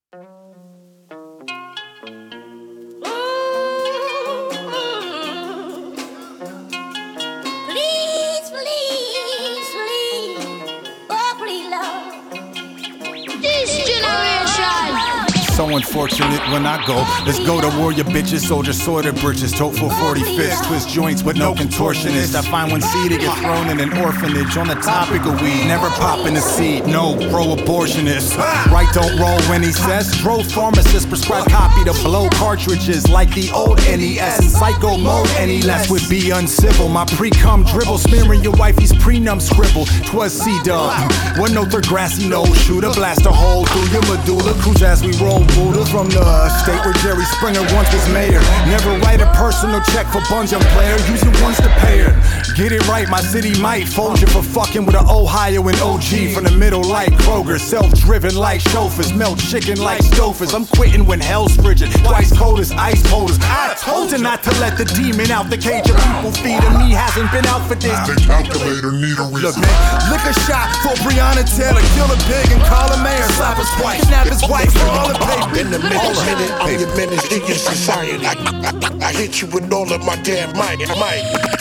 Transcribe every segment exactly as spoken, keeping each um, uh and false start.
So unfortunate when I go. Let's go to warrior bitches, soldier sorted britches, tote for forty-fifths, twist joints with no contortionist. I find one seed to get thrown in an orphanage on the topic of weed. Never popping a seed, no pro-abortionist. Right don't roll when he says. Drove pharmacist prescribe copy to blow cartridges like the old N E S. In psycho mode any less would be uncivil. My pre-cum dribble smearing your wifey's prenum scribble. Twas C-dub. One note for grassy nose shooter. Blast a hole through your medulla. Cruise as we roll Buddha from the state where Jerry Springer once was mayor. Never write a personal check for Bungeon player. Use it once to pay her. Get it right, my city might fold you for fucking with an Ohio and O G. From the middle like Kroger. Self-driven like chauffeurs. Melt chicken like stofers. I'm quitting when hell's frigid. Twice cold as ice holders. I told you not to let the demon out the cage of people feeding me. Hasn't been out for this. The calculator need a reason. Look, man, lick a shot for Breonna Taylor. Kill a pig and call a mayor. Slap his wife. Kidnap his wife for all the paper. In the minute, minute, I'm your menace to your society. I, I, I hit you with all of my damn might, might.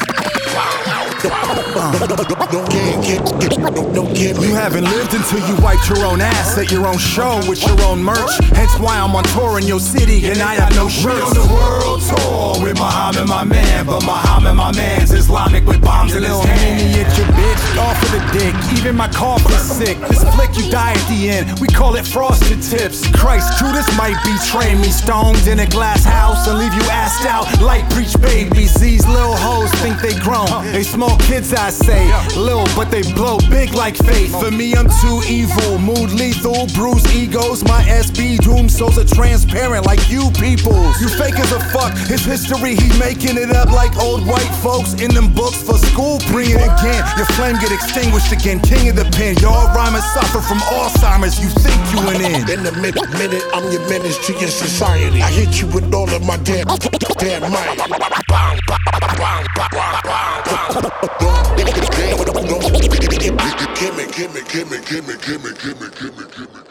Don't get, get, get, don't, don't get me. You haven't lived until you wiped your own ass at your own show with your own merch. Hence why I'm on tour in your city and I have no shirts. On the world tour with Muhammad, my man, but Muhammad, my man's Islamic with bombs in his hand. At your bitch, off of the dick. Even my cough is sick. This flick you die at the end. We call it frosted tips. Christ, Judas might betray me. Stoned in a glass house and leave you assed out like preach babies. These little hoes think they grown. They small kids, I say. Little, but they blow big like faith. For me, I'm too evil. Mood lethal, bruise egos. My S B doom souls are transparent like you peoples. You fake as a fuck. His history, he making it up like old white folks in them books for school. Bring it again. Your flame get extinguished again. King of the pen. Y'all rhymers suffer from Alzheimer's. You think you an end. In the minute, minute, I'm your menace to your society. I hit you with all of my damn, damn might. Gimme, gimme, gimme, gimme, gimme, gimme, gimme, gimme, gimme.